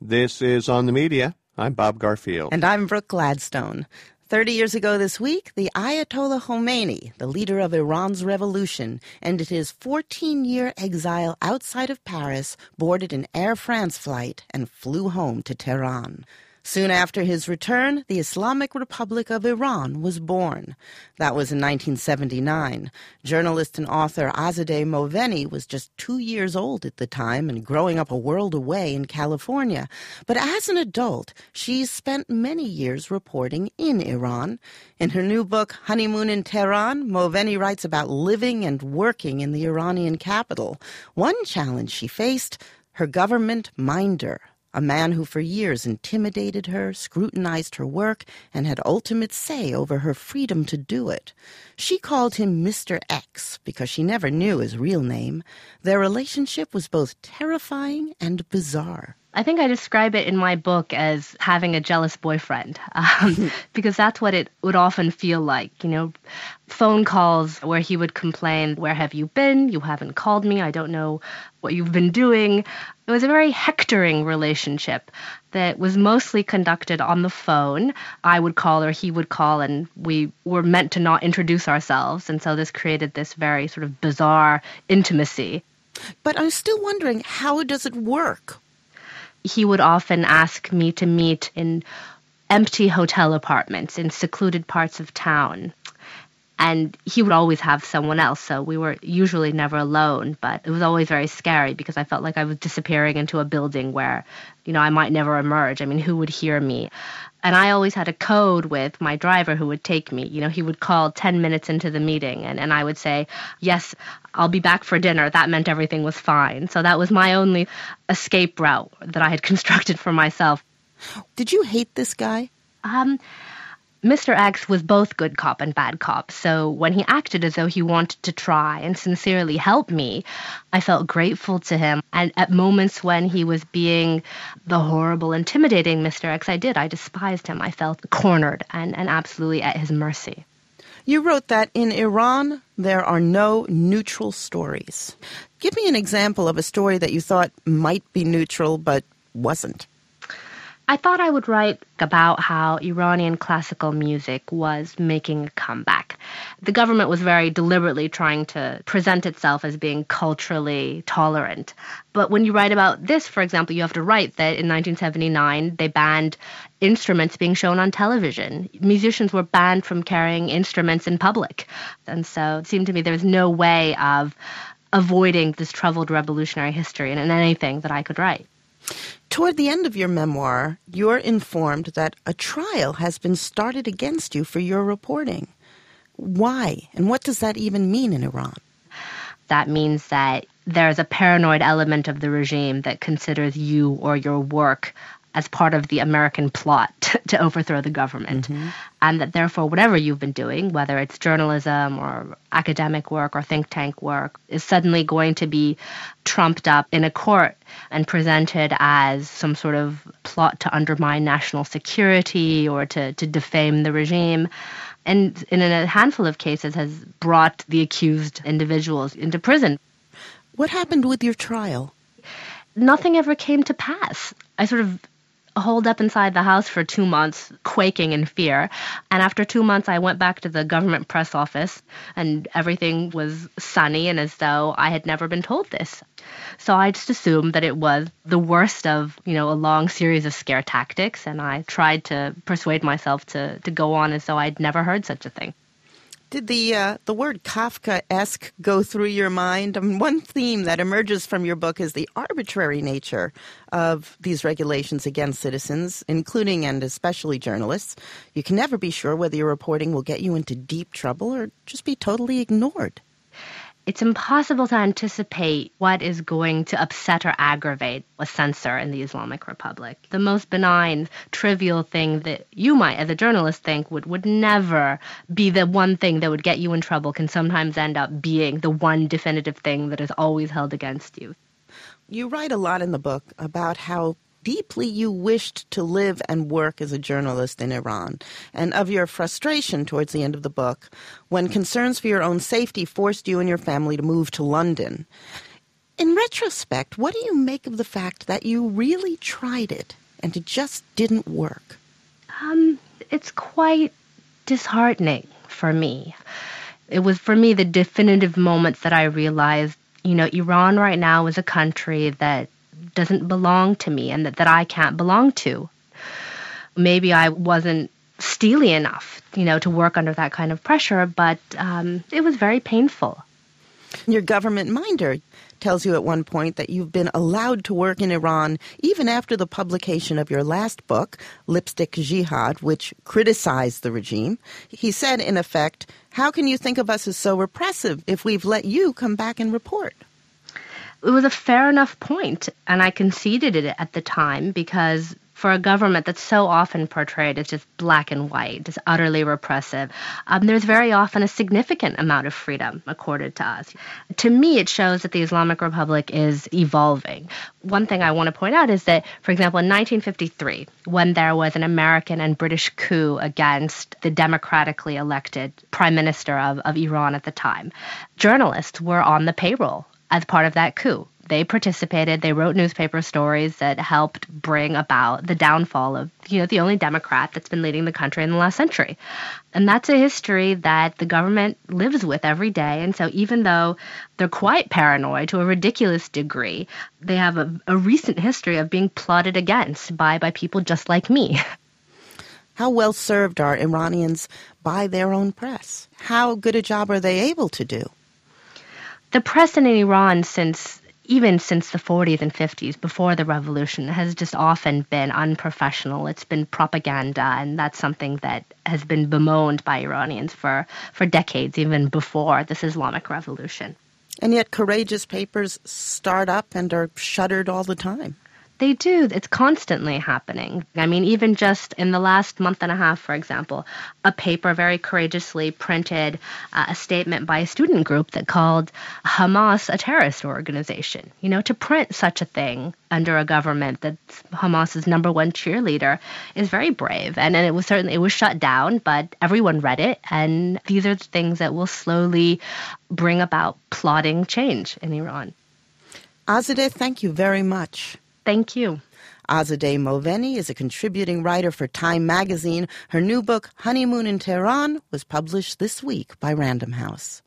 This is On the Media. I'm Bob Garfield. And I'm Brooke Gladstone. 30 years ago this week, the Ayatollah Khomeini, the leader of Iran's revolution, ended his 14-year exile outside of Paris, boarded an Air France flight, and flew home to Tehran. Soon after his return, the Islamic Republic of Iran was born. That was in 1979. Journalist and author Azadeh Moaveni was just 2 years old at the time and growing up a world away in California. But as an adult, she's spent many years reporting in Iran. In her new book, Honeymoon in Tehran, Moaveni writes about living and working in the Iranian capital. One challenge she faced, her government minder. A man who for years intimidated her, scrutinized her work, and had ultimate say over her freedom to do it. She called him Mr. X because she never knew his real name. Their relationship was both terrifying and bizarre. I think I describe it in my book as having a jealous boyfriend, because that's what it would often feel like, phone calls where he would complain, "Where have you been? You haven't called me. I don't know what you've been doing." It was a very hectoring relationship that was mostly conducted on the phone. I would call or he would call, and we were meant to not introduce ourselves. And so this created this very sort of bizarre intimacy. But I'm still wondering, how does it work? He would often ask me to meet in empty hotel apartments in secluded parts of town. And he would always have someone else, so we were usually never alone. But it was always very scary because I felt like I was disappearing into a building where, I might never emerge. I mean, who would hear me? And I always had a code with my driver who would take me. He would call 10 minutes into the meeting, and I would say, "Yes, I'll be back for dinner." That meant everything was fine. So that was my only escape route that I had constructed for myself. Did you hate this guy? Mr. X was both good cop and bad cop, so when he acted as though he wanted to try and sincerely help me, I felt grateful to him. And at moments when he was being the horrible, intimidating Mr. X, I despised him. I felt cornered and absolutely at his mercy. You wrote that in Iran, there are no neutral stories. Give me an example of a story that you thought might be neutral but wasn't. I thought I would write about how Iranian classical music was making a comeback. The government was very deliberately trying to present itself as being culturally tolerant. But when you write about this, for example, you have to write that in 1979, they banned instruments being shown on television. Musicians were banned from carrying instruments in public. And so it seemed to me there was no way of avoiding this troubled revolutionary history in anything that I could write. Toward the end of your memoir, you're informed that a trial has been started against you for your reporting. Why? And what does that even mean in Iran? That means that there's a paranoid element of the regime that considers you or your work as part of the American plot to overthrow the government. Mm-hmm. And that therefore whatever you've been doing, whether it's journalism or academic work or think tank work, is suddenly going to be trumped up in a court and presented as some sort of plot to undermine national security or to defame the regime. And in a handful of cases has brought the accused individuals into prison. What happened with your trial? Nothing ever came to pass. I sort of holed up inside the house for 2 months, quaking in fear. And after 2 months, I went back to the government press office, and everything was sunny and as though I had never been told this. So I just assumed that it was the worst of, a long series of scare tactics, and I tried to persuade myself to go on as though I'd never heard such a thing. Did the word Kafkaesque go through your mind? One theme that emerges from your book is the arbitrary nature of these regulations against citizens, including and especially journalists. You can never be sure whether your reporting will get you into deep trouble or just be totally ignored. It's impossible to anticipate what is going to upset or aggravate a censor in the Islamic Republic. The most benign, trivial thing that you might, as a journalist, think would never be the one thing that would get you in trouble can sometimes end up being the one definitive thing that is always held against you. You write a lot in the book about how deeply you wished to live and work as a journalist in Iran, and of your frustration towards the end of the book when concerns for your own safety forced you and your family to move to London. In retrospect, what do you make of the fact that you really tried it and it just didn't work? It's quite disheartening for me. It was, for me, the definitive moments that I realized, Iran right now is a country that doesn't belong to me and that I can't belong to. Maybe I wasn't steely enough, to work under that kind of pressure, but it was very painful. Your government minder tells you at one point that you've been allowed to work in Iran even after the publication of your last book, Lipstick Jihad, which criticized the regime. He said, in effect, how can you think of us as so repressive if we've let you come back and report? It was a fair enough point, and I conceded it at the time because for a government that's so often portrayed as just black and white, just utterly repressive, there's very often a significant amount of freedom accorded to us. To me, it shows that the Islamic Republic is evolving. One thing I want to point out is that, for example, in 1953, when there was an American and British coup against the democratically elected prime minister of Iran at the time, journalists were on the payroll as part of that coup. They participated, they wrote newspaper stories that helped bring about the downfall of, the only Democrat that's been leading the country in the last century. And that's a history that the government lives with every day. And so even though they're quite paranoid to a ridiculous degree, they have a recent history of being plotted against by people just like me. How well served are Iranians by their own press? How good a job are they able to do? The press in Iran even since the 40s and 50s, before the revolution, has just often been unprofessional. It's been propaganda, and that's something that has been bemoaned by Iranians for decades, even before this Islamic revolution. And yet courageous papers start up and are shuttered all the time. They do. It's constantly happening. I mean, even just in the last month and a half, for example, a paper very courageously printed a statement by a student group that called Hamas a terrorist organization. To print such a thing under a government that's Hamas's number one cheerleader is very brave. And it was shut down, but everyone read it. And these are the things that will slowly bring about plotting change in Iran. Azadeh, thank you very much. Thank you. Azadeh Moveni is a contributing writer for Time magazine. Her new book, Honeymoon in Tehran, was published this week by Random House.